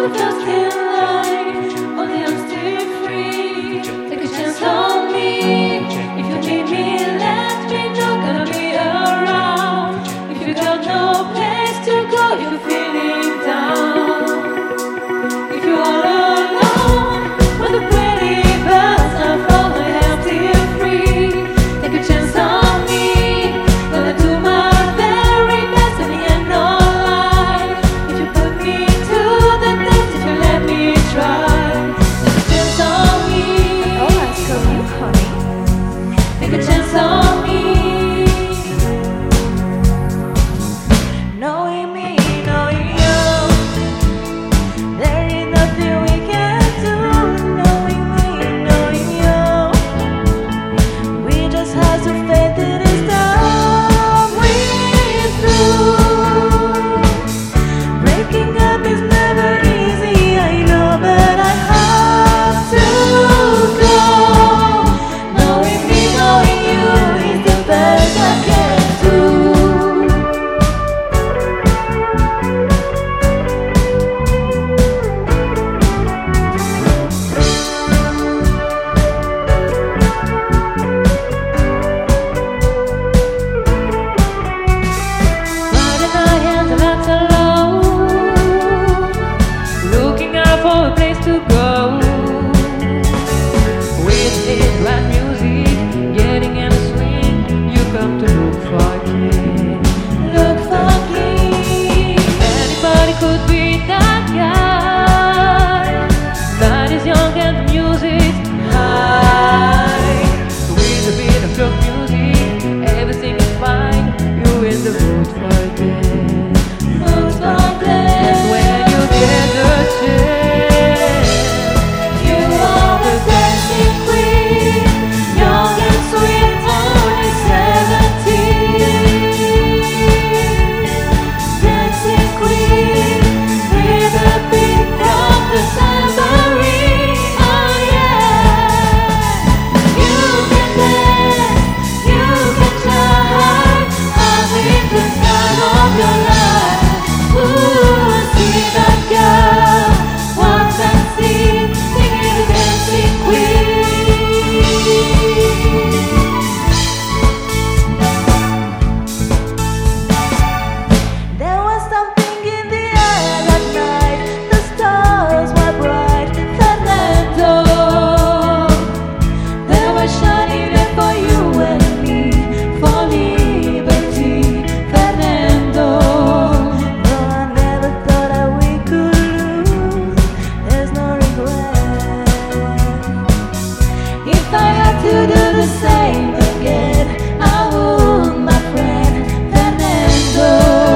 just in line. Only I'm still free. Take a chance on me. If you need me, let me know. Gonna be around. If you got no place to go, if you're feeling down, if you are alone, when the pretty birds are falling empty and free, take a chance on me. Gonna do my very best in the end of life. If you put me to the test, if you let me try, take a chance on me. Oh, that's so you, honey. Take a chance on me. Knowing me, knowing you, there is nothing we can do. Knowing me, knowing you, we just have to face it this time. We're through. Breaking up is never easy, I know, but I have to go. Knowing me, knowing you is the best I can do. Riding my hands and that's alone, looking out for a place to go. With it, right music, getting in a swing, you come to look for a king. Look for king. Anybody could be that guy that is young and the music's high. With a bit of good music, everything is fine. You in the mood for a day. Mood for And when you get the chance, you are the dancing queen, young and sweet, only 17. Dancing queen, with a beat from the tambourine. Oh yeah, you can dance, you can shine, having the time of your life. Ooh, see that girl, once and see, singing the dancing queen. There was something in the air that night. The stars were bright. Fernando, they were shining there for you and me, for liberty. Fernando, no, I never thought that we could lose. There's no regret. If I had to do the same again, I would, my friend Fernando.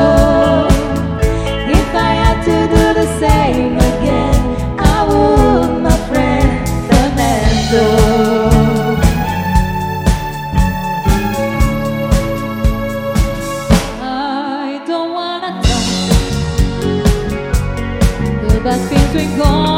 If I had to do the same again, I would, my friend Fernando. I don't wanna talk. The bad things we gone.